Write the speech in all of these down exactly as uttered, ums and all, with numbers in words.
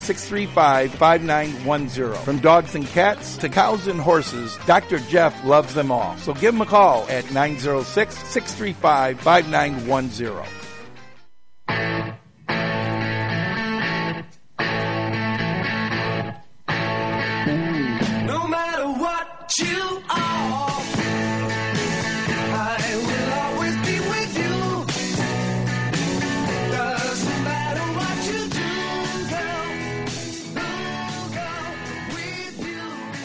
six three five, five nine one zero. From dogs and cats to cows and horses, Doctor Jeff loves them all. So give him a call at nine zero six, six three five, five nine one zero. No matter what you are, I will always be with you. Doesn't matter what you do, girl, ooh, girl, with you.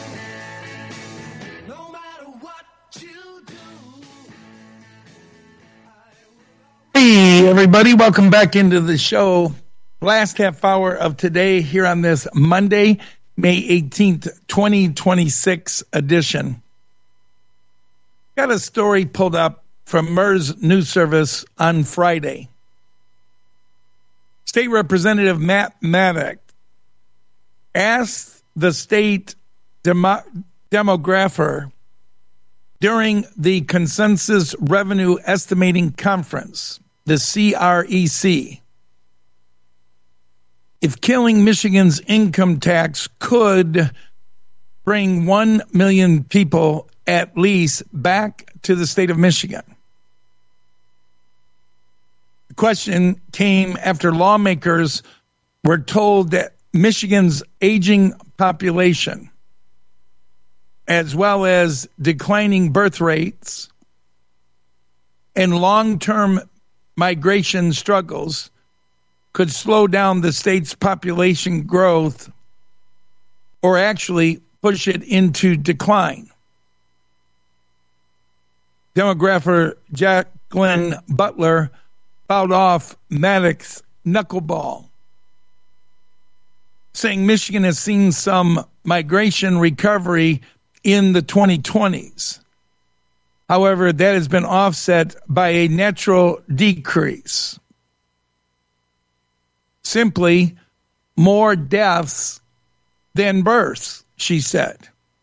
No matter what you do. Hey, everybody, welcome back into the show. Last half hour of today here on this Monday, May eighteenth, twenty twenty-six edition. Got a story pulled up from M E R S News Service on Friday. State Representative Matt Maddock asked the state demo- demographer during the Consensus Revenue Estimating Conference, the C R E C, if killing Michigan's income tax could bring one million people at least back to the state of Michigan. The question came after lawmakers were told that Michigan's aging population, as well as declining birth rates and long-term migration struggles, could slow down the state's population growth or actually push it into decline. Demographer Jacqueline Butler fouled off Maddox's knuckleball, saying Michigan has seen some migration recovery in the twenty twenties. However, that has been offset by a natural decrease. Simply more deaths than births, she said.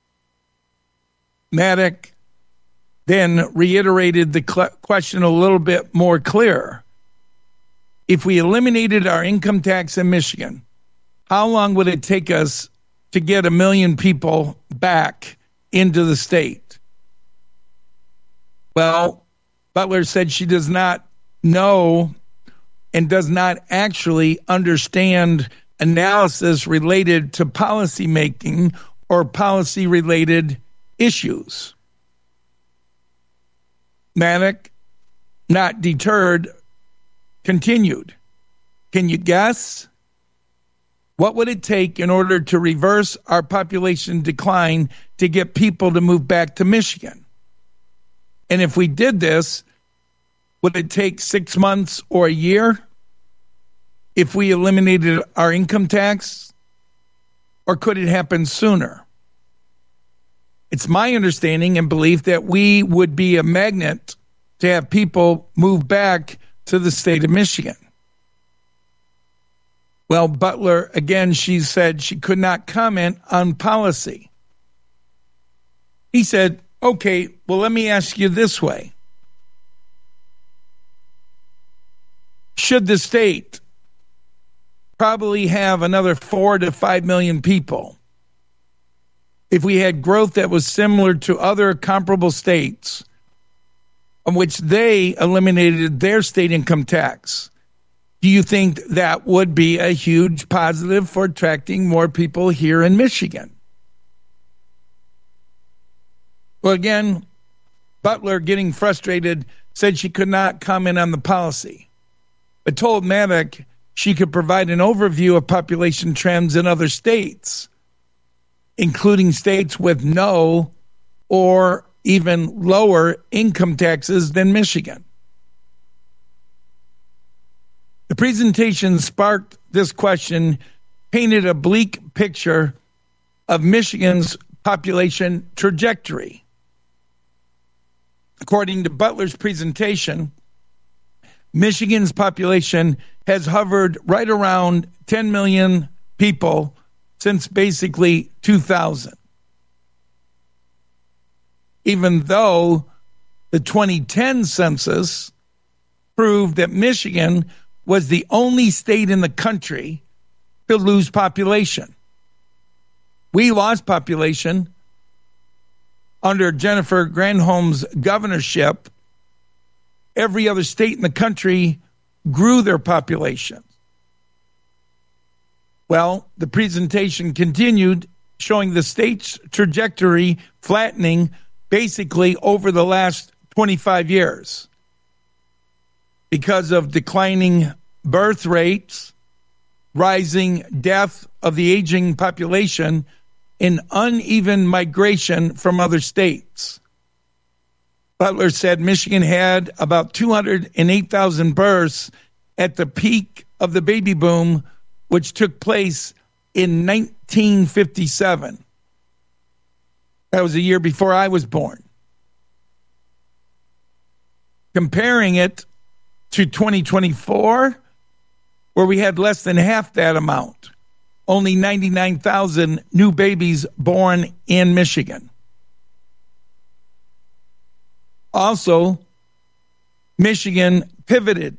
Maddock then reiterated the cl- question a little bit more clear. If we eliminated our income tax in Michigan, how long would it take us to get a million people back into the state? Well, Butler said she does not know and does not actually understand analysis related to policy making or policy related issues. Maddock, not deterred, continued. Can you guess? What would it take in order to reverse our population decline to get people to move back to Michigan? And if we did this, would it take six months or a year if we eliminated our income tax? Or could it happen sooner? It's my understanding and belief that we would be a magnet to have people move back to the state of Michigan. Well, Butler, again, she said she could not comment on policy. He said, okay, well, let me ask you this way. Should the state probably have another four to five million people if we had growth that was similar to other comparable states in which they eliminated their state income tax? Do you think that would be a huge positive for attracting more people here in Michigan? Well, again, Butler, getting frustrated, said she could not comment on the policy, but told Maddock she could provide an overview of population trends in other states, including states with no or even lower income taxes than Michigan. The presentation sparked this question, painted a bleak picture of Michigan's population trajectory. According to Butler's presentation, Michigan's population has hovered right around ten million people since basically two thousand. Even though the twenty ten census proved that Michigan was the only state in the country to lose population. We lost population under Jennifer Granholm's governorship. Every other state in the country grew their population. Well, the presentation continued, showing the state's trajectory flattening basically over the last twenty-five years because of declining birth rates, rising death of the aging population, and uneven migration from other states. Butler said Michigan had about two hundred eight thousand births at the peak of the baby boom, which took place in nineteen fifty-seven. That was a year before I was born. Comparing it to twenty twenty-four, where we had less than half that amount, only ninety-nine thousand new babies born in Michigan. Also, Michigan pivoted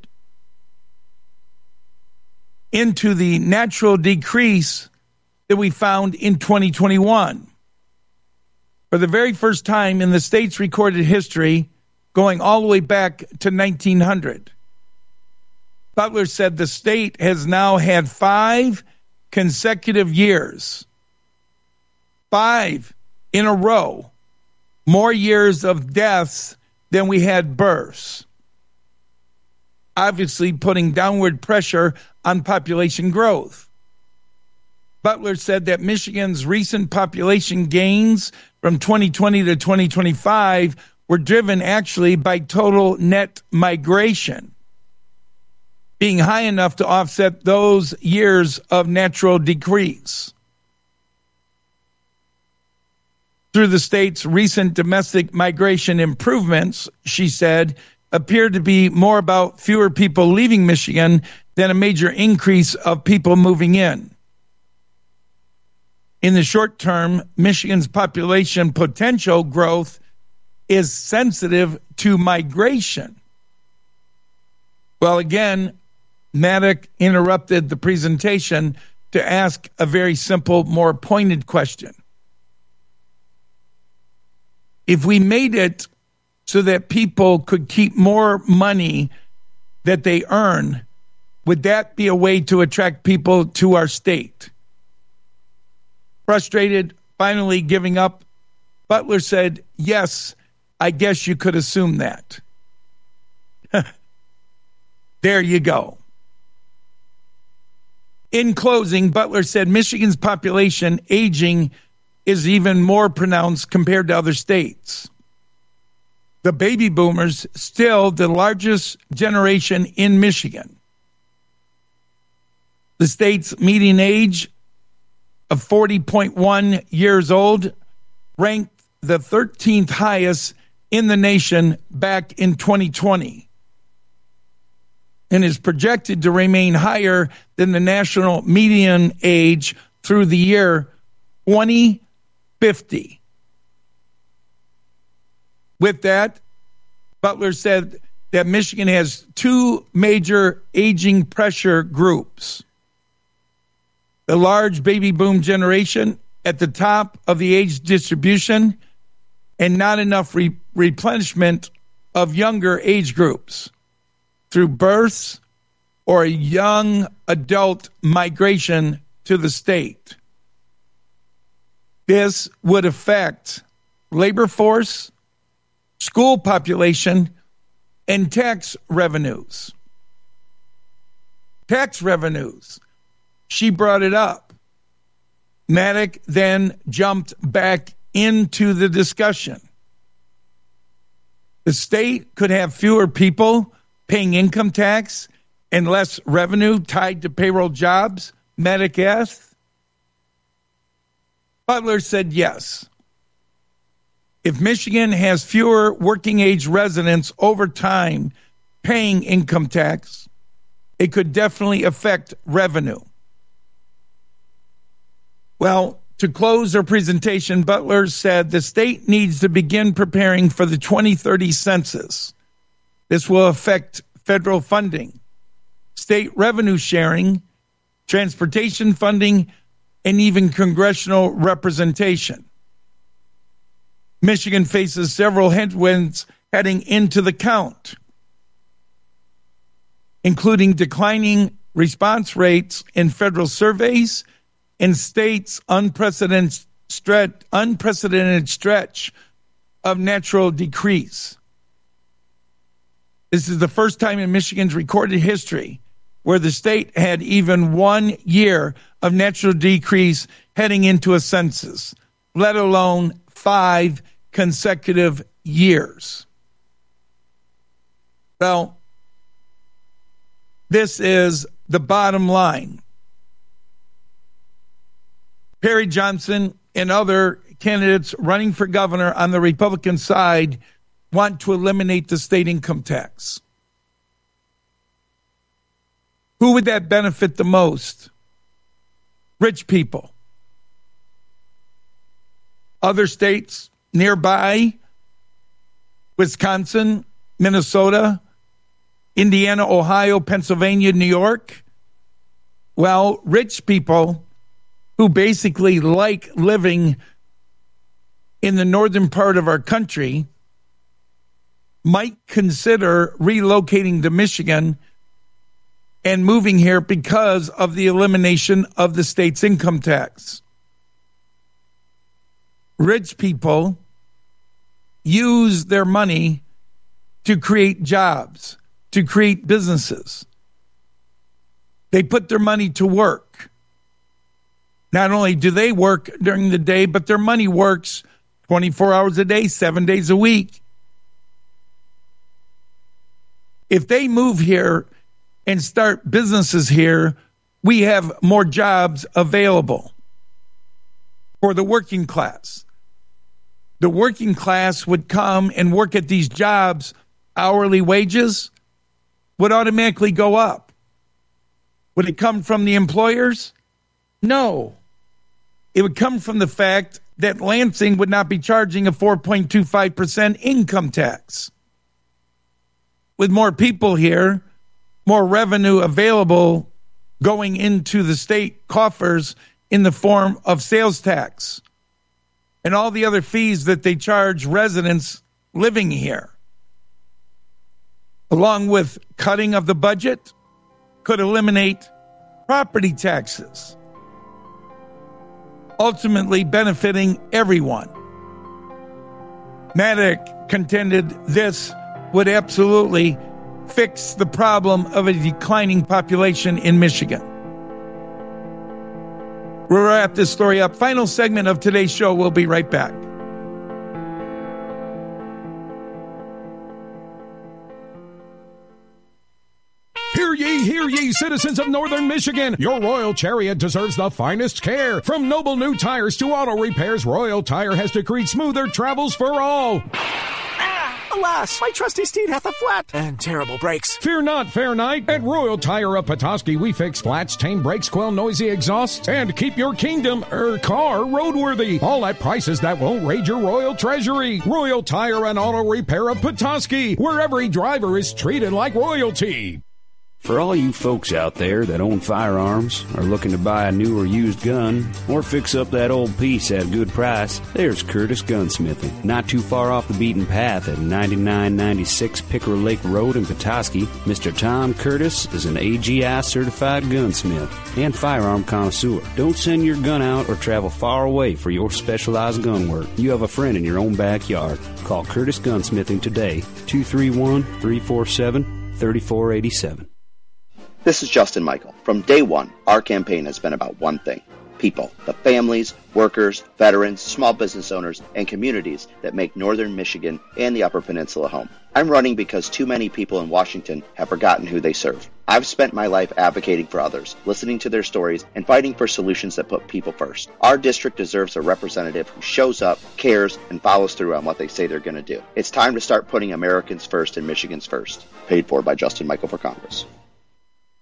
into the natural decrease that we found in twenty twenty-one. For the very first time in the state's recorded history, going all the way back to nineteen hundred. Butler said the state has now had five consecutive years, five in a row, more years of deaths than we had births, obviously putting downward pressure on population growth. Butler said that Michigan's recent population gains from twenty twenty to twenty twenty-five were driven actually by total net migration, being high enough to offset those years of natural decrease. Through the state's recent domestic migration improvements, she said, appeared to be more about fewer people leaving Michigan than a major increase of people moving in. In the short term, Michigan's population potential growth is sensitive to migration. Well, again, Maddock interrupted the presentation to ask a very simple, more pointed question. If we made it so that people could keep more money that they earn, would that be a way to attract people to our state? Frustrated, finally giving up, Butler said, yes, I guess you could assume that. There you go. In closing, Butler said Michigan's population aging is even more pronounced compared to other states. The baby boomers, still the largest generation in Michigan. The state's median age of forty point one years old ranked the thirteenth highest in the nation back in twenty twenty and is projected to remain higher than the national median age through the year twenty fifty. With that, Butler said that Michigan has two major aging pressure groups. The large baby boom generation at the top of the age distribution and not enough re- replenishment of younger age groups through births or a young adult migration to the state. This would affect labor force, school population, and tax revenues. Tax revenues. She brought it up. Maddock then jumped back into the discussion. The state could have fewer people paying income tax and less revenue tied to payroll jobs, Maddock asked. Butler said yes. If Michigan has fewer working age residents over time paying income tax, it could definitely affect revenue. Well, to close her presentation, Butler said the state needs to begin preparing for the twenty thirty census. This will affect federal funding, state revenue sharing, transportation funding, and even congressional representation. Michigan faces several headwinds heading into the count, including declining response rates in federal surveys and states' unprecedented stretch, unprecedented stretch of natural decrease. This is the first time in Michigan's recorded history where the state had even one year of natural decrease heading into a census, let alone five consecutive years. Well, this is the bottom line. Perry Johnson and other candidates running for governor on the Republican side want to eliminate the state income tax. Who would that benefit the most? Rich people. Other states nearby, Wisconsin, Minnesota, Indiana, Ohio, Pennsylvania, New York. Well, rich people who basically like living in the northern part of our country might consider relocating to Michigan and moving here because of the elimination of the state's income tax. Rich people use their money to create jobs, to create businesses. They put their money to work. Not only do they work during the day, but their money works twenty-four hours a day, seven days a week. If they move here and start businesses here, we have more jobs available for the working class. The working class would come and work at these jobs. Hourly wages would automatically go up. Would it come from the employers? No. It would come from the fact that Lansing would not be charging a four point two five percent income tax. With more people here, more revenue available going into the state coffers in the form of sales tax and all the other fees that they charge residents living here, along with cutting of the budget, could eliminate property taxes, ultimately benefiting everyone. Maddock contended this would absolutely fix the problem of a declining population in Michigan. We'll wrap this story up. Final segment of today's show. We'll be right back. Hear ye, hear ye, citizens of Northern Michigan. Your Royal Chariot deserves the finest care. From noble new tires to auto repairs, Royal Tire has decreed smoother travels for all. Alas, my trusty steed hath a flat and terrible brakes. Fear not, fair knight. At Royal Tire of Petoskey, we fix flats, tame brakes, quell noisy exhausts, and keep your kingdom, er, car roadworthy. All at prices that won't raid your royal treasury. Royal Tire and Auto Repair of Petoskey, where every driver is treated like royalty. For all you folks out there that own firearms, are looking to buy a new or used gun, or fix up that old piece at a good price, there's Curtis Gunsmithing. Not too far off the beaten path at ninety-nine ninety-six Pickerel Lake Road in Petoskey, Mister Tom Curtis is an A G I certified gunsmith and firearm connoisseur. Don't send your gun out or travel far away for your specialized gun work. You have a friend in your own backyard. Call Curtis Gunsmithing today, two three one, three four seven, three four eight seven. This is Justin Michael. From day one, our campaign has been about one thing: people, the families, workers, veterans, small business owners, and communities that make Northern Michigan and the Upper Peninsula home. I'm running because too many people in Washington have forgotten who they serve. I've spent my life advocating for others, listening to their stories, and fighting for solutions that put people first. Our district deserves a representative who shows up, cares, and follows through on what they say they're going to do. It's time to start putting Americans first and Michigan's first. Paid for by Justin Michael for Congress.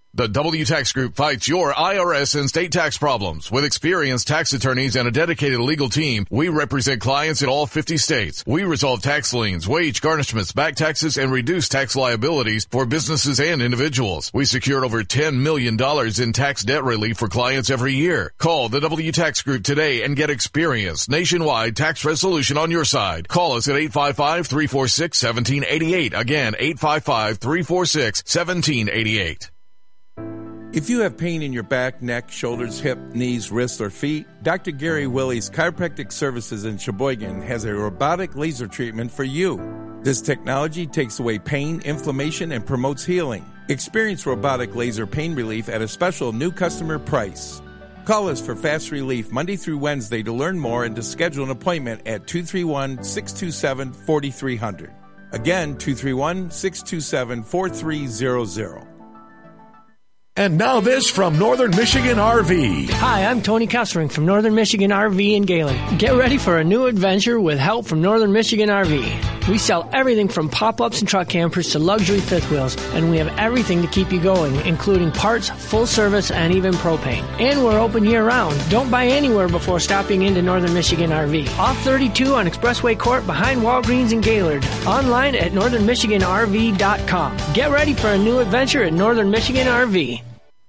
The W Tax Group fights your I R S and state tax problems. With experienced tax attorneys and a dedicated legal team, we represent clients in all fifty states. We resolve tax liens, wage garnishments, back taxes, and reduce tax liabilities for businesses and individuals. We secured over ten million dollars in tax debt relief for clients every year. Call the W Tax Group today and get experienced nationwide tax resolution on your side. Call us at eight five five, three four six, one seven eight eight. Again, eight five five, three four six, one seven eight eight. If you have pain in your back, neck, shoulders, hip, knees, wrists, or feet, Doctor Gary Willie's Chiropractic Services in Sheboygan has a robotic laser treatment for you. This technology takes away pain, inflammation, and promotes healing. Experience robotic laser pain relief at a special new customer price. Call us for fast relief Monday through Wednesday to learn more and to schedule an appointment at two three one, six two seven, four three zero zero. Again, two three one, six two seven, four three zero zero. And now this from Northern Michigan R V. Hi, I'm Tony Kessering from Northern Michigan R V in Galen. Get ready for a new adventure with help from Northern Michigan R V. We sell everything from pop-ups and truck campers to luxury fifth wheels, and we have everything to keep you going, including parts, full service, and even propane. And we're open year-round. Don't buy anywhere before stopping into Northern Michigan R V. Off thirty-two on Expressway Court behind Walgreens in Gaylord. Online at northern michigan r v dot com. Get ready for a new adventure at Northern Michigan R V.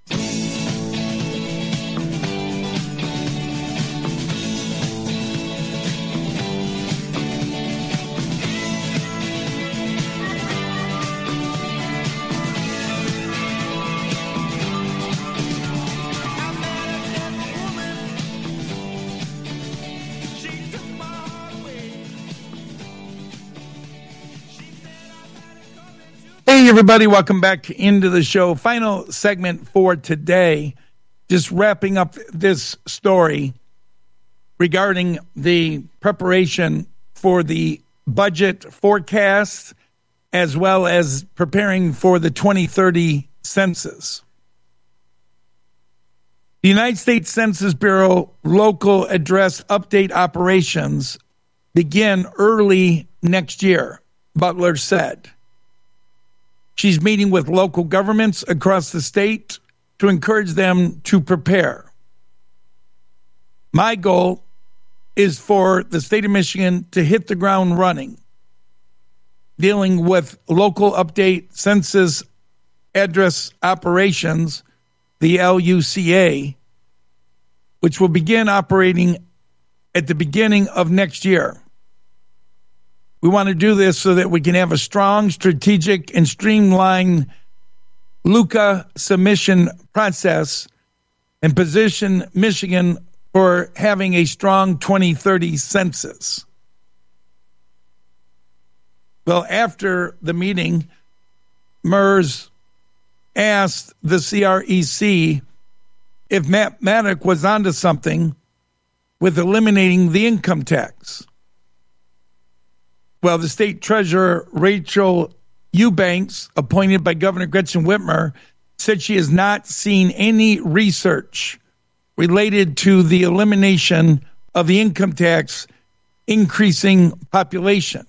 Hey, everybody, welcome back into the show. Final segment for today. Just wrapping up this story regarding the preparation for the budget forecast as well as preparing for the twenty thirty census. The United States Census Bureau local address update operations begin early next year, Butler said. She's meeting with local governments across the state to encourage them to prepare. My goal is for the state of Michigan to hit the ground running, dealing with local update census address operations, the L U C A, which will begin operating at the beginning of next year. We want to do this so that we can have a strong, strategic, and streamlined LUCA submission process and position Michigan for having a strong twenty thirty census. Well, after the meeting, MERS asked the C R E C if Matt Maddock was onto something with eliminating the income tax. Well, the state treasurer, Rachel Eubanks, appointed by Governor Gretchen Whitmer, said she has not seen any research related to the elimination of the income tax increasing population.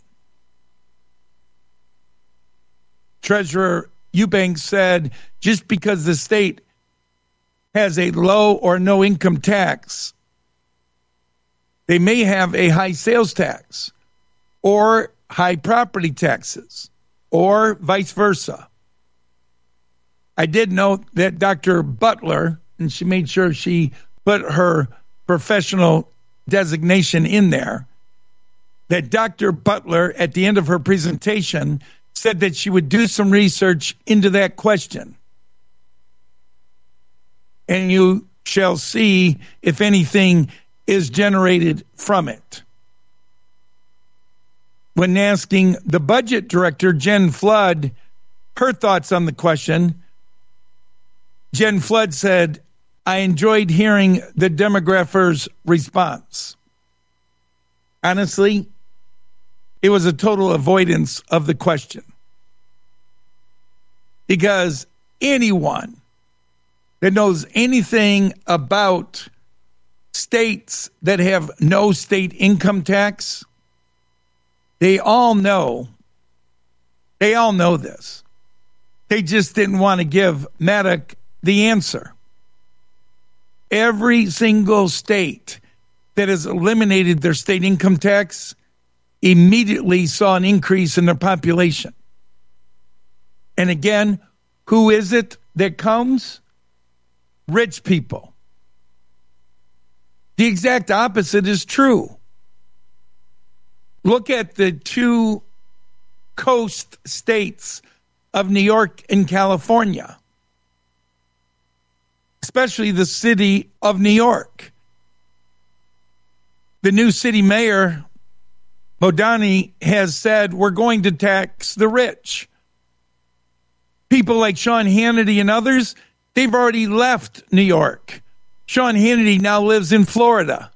Treasurer Eubanks said just because the state has a low or no income tax, they may have a high sales tax or high property taxes, or vice versa. I did note that Doctor Butler, and she made sure she put her professional designation in there, that Doctor Butler, at the end of her presentation, said that she would do some research into that question. And you shall see if anything is generated from it. When asking the budget director, Jen Flood, her thoughts on the question, Jen Flood said, I enjoyed hearing the demographer's response. Honestly, it was a total avoidance of the question. Because anyone that knows anything about states that have no state income tax, they all know, they all know this. They just didn't want to give Maddock the answer. Every single state that has eliminated their state income tax immediately saw an increase in their population. And again, who is it that comes? Rich people. The exact opposite is true. Look at the two coast states of New York and California, especially the city of New York. The new city mayor, Modani, has said we're going to tax the rich. People like Sean Hannity and others, they've already left New York. Sean Hannity now lives in Florida.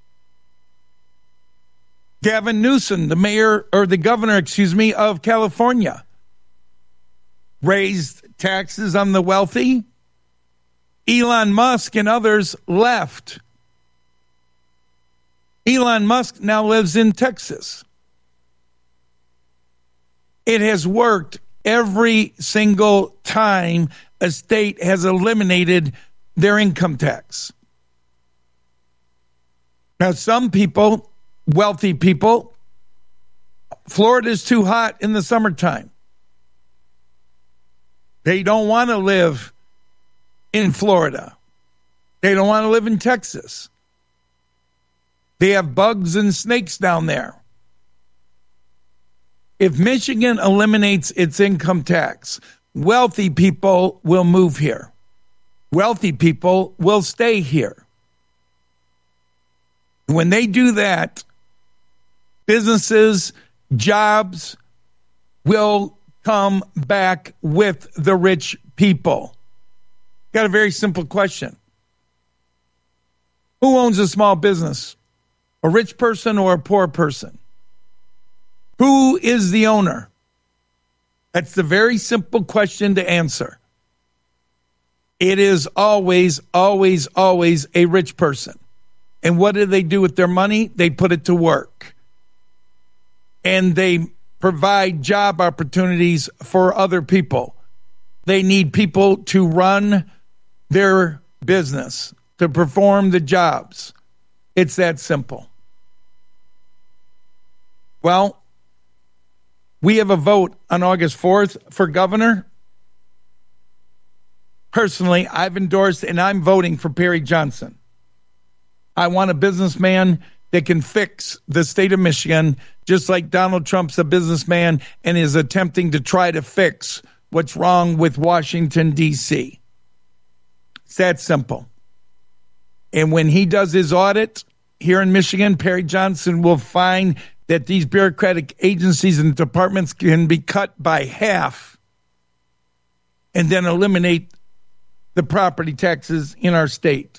Gavin Newsom, the mayor, or the governor, excuse me, of California, raised taxes on the wealthy. Elon Musk and others left. Elon Musk now lives in Texas. It has worked every single time a state has eliminated their income tax. Now, some people, wealthy people, Florida's too hot in the summertime. They don't want to live in Florida. They don't want to live in Texas. They have bugs and snakes down there. If Michigan eliminates its income tax, wealthy people will move here. Wealthy people will stay here. When they do that, businesses, jobs will come back with the rich people. Got a very simple question. Who owns a small business? A rich person or a poor person? Who is the owner? That's the very simple question to answer. It is always, always, always a rich person. And what do they do with their money? They put it to work. And they provide job opportunities for other people. They need people to run their business, to perform the jobs. It's that simple. Well, we have a vote on August fourth for governor. Personally, I've endorsed and I'm voting for Perry Johnson. I want a businessman that can fix the state of Michigan, just like Donald Trump's a businessman and is attempting to try to fix what's wrong with Washington, D C. It's that simple. And when he does his audit here in Michigan, Perry Johnson will find that these bureaucratic agencies and departments can be cut by half and then eliminate the property taxes in our state.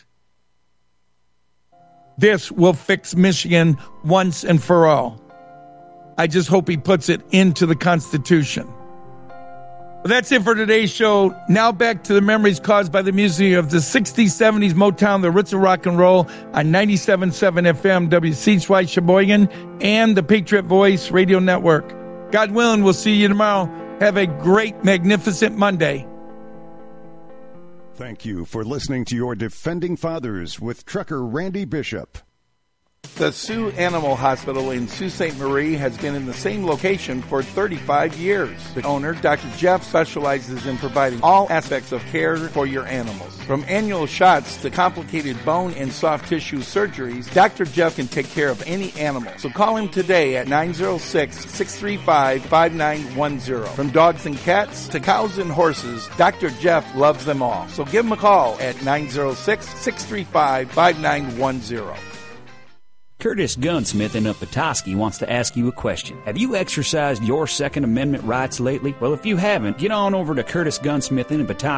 This will fix Michigan once and for all. I just hope he puts it into the Constitution. Well, that's it for today's show. Now back to the memories caused by the music of the sixties, seventies, Motown, the roots of rock and roll on ninety-seven point seven F M, W C H Y Sheboygan, and the Patriot Voice Radio Network. God willing, we'll see you tomorrow. Have a great, magnificent Monday. Thank you for listening to your Defending Fathers with trucker Randy Bishop. The Sioux Animal Hospital in Sault Ste. Marie has been in the same location for thirty-five years. The owner, Doctor Jeff, specializes in providing all aspects of care for your animals. From annual shots to complicated bone and soft tissue surgeries, Doctor Jeff can take care of any animal. So call him today at nine oh six, six three five, five nine one oh. From dogs and cats to cows and horses, Doctor Jeff loves them all. So give him a call at nine oh six, six three five, five nine one oh. Curtis Gunsmith in Petoskey wants to ask you a question. Have you exercised your Second Amendment rights lately? Well, if you haven't, get on over to Curtis Gunsmith in Petoskey